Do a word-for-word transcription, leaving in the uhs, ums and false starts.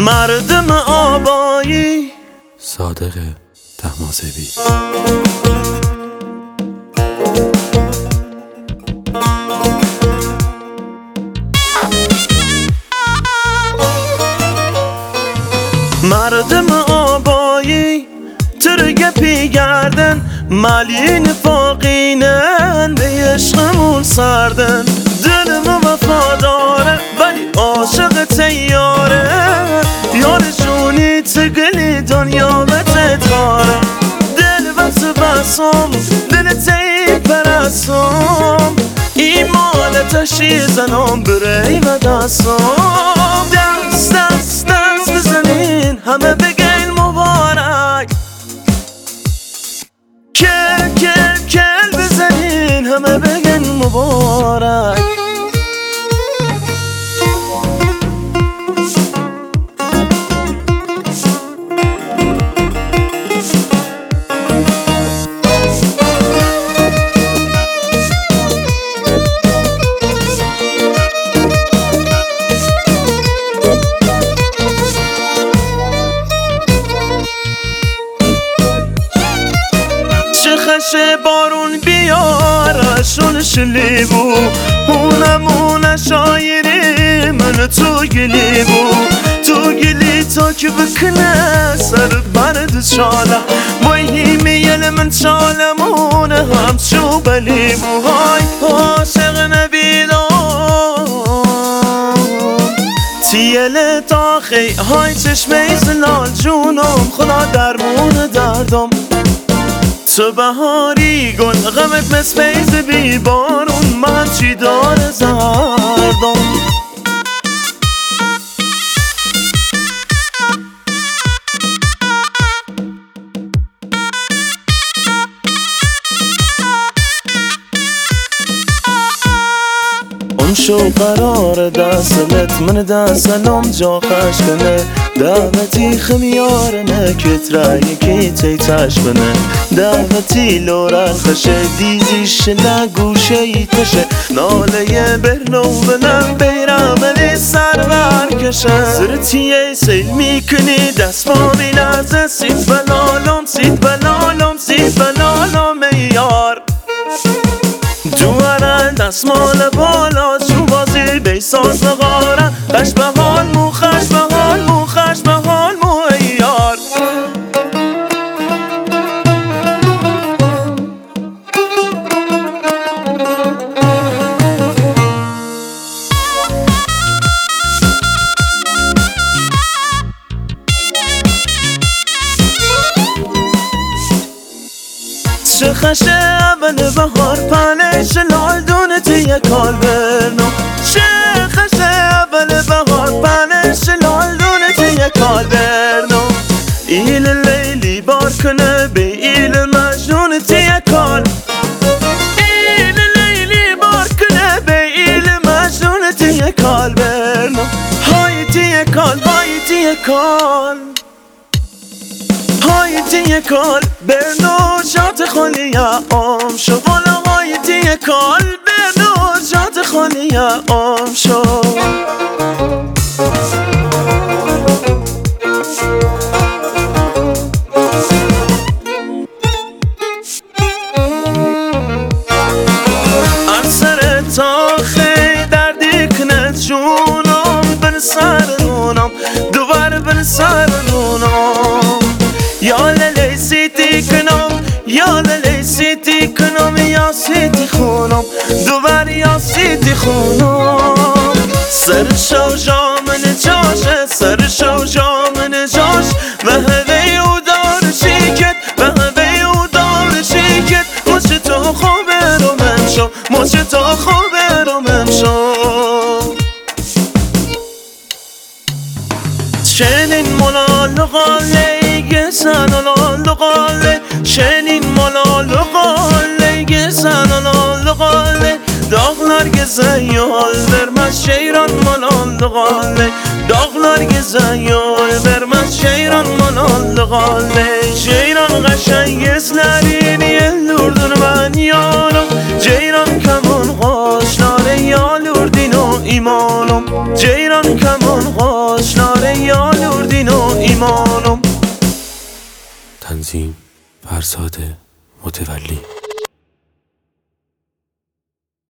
مردم آبایی صادق طهماسبی. مردم آبایی ترگه پی گردن مالین فاقینن به عشقمون سردن دلم وفاداره ولی عاشق تیاره یارشونی تگلی دنیا و تتاره دل وقت بسام دل تی پرستم ایمان تشی زنم بری و دستم دست دست دست بزنین همه بگین مبارک کل کل کل بزنین همه بگین مبارک خشه بارون بیارشون شلیبو اونمونه شایری من تو گلی بو تو گلی تا که بکنه سر برد چاله باید میل من چالمونه هم چو بلی بو های عاشق نبیدم تیل تاخی های چشمه زلال جونم خدا درمون دردم تو بهاری گل غمت مثل بیز بی بارون من چی داره زردم اون شو قرار دستلت من دستلم جا خش کنه دعوتی خمیارنه کت رایی که تی تش بنه دعوتی لورل خشه دیزیش نگوشه ای تشه ناله برنو بلن بیرملی سر برکشه زرتیه سیل میکنی دست ما بیلرزه سید بلالم سید بلالم سید بلالم ایار دوارن دستمال بالا جو بازی بیساز نغاره خش به حال مو خش به حال مو خش به حال مو ایار چه خشه اول بهار پنش لال دونت یه کال برنو چه خشه اول بهار پنش لال دونت یه کال برنو ایل لیلی بار کنه به ایل مجنونت یه کال ایل لیلی بار کنه به ایل مجنونت یه کال برنو های تیه کال های تیه کال های تیه کال برنو جات خالی آم شو بالا های تیه کال برنو جات خالی آم شو ارسر تاخی دردی کنه جونم بن سرونم دوبار بن سرونم یا للی سیتی کنم یا للی سیتی کنم یا سیتی خونم دوبار یا سیتی خونم سر شو جامن جاشه سر شو جامن جاش و هوی او دار شیکت و هوی او دار شیکت مچ تو خوب رو من شو مچ تو خوب رو من شو چنین ملال قاله گسن لال قاله چنین ملال قاله گسن لال قاله dağlar gezen yol vermez şeyran manallı galle Dağlar gezen yol vermez şeyran manallı galle Ceyran qaşan gözlerini yellurdun ben yanım Ceyran kaman qaşları yalurdin o imanım Ceyran kaman qaşları yalurdin تنظیم فرزاد متولی.